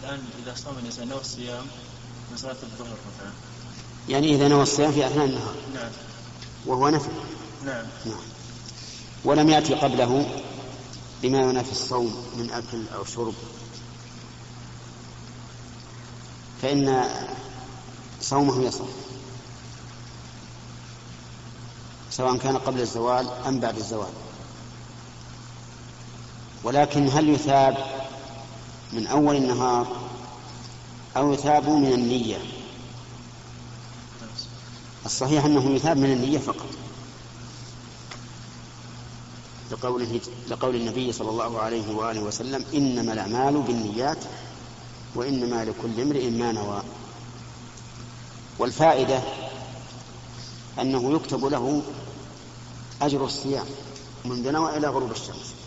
الآن إذا صام الإنسان نوى الصيام من صلاة الظهر مثلا، يعني إذا نوى الصيام في أثناء النهار. نعم. وهو نفل. نعم. ولم يأتي قبله بما ينافي الصوم من أكل أو شرب، فإن صومه يصح سواء كان قبل الزوال أم بعد الزوال. ولكن هل يثاب من أول النهار أو يثاب من النية؟ الصحيح أنه يثاب من النية فقط، لقول النبي صلى الله عليه وآله وسلم: إنما الأعمال بالنيات وإنما لكل امرئ ما نوى. والفائدة أنه يكتب له أجر الصيام منذ نوى إلى غروب الشمس.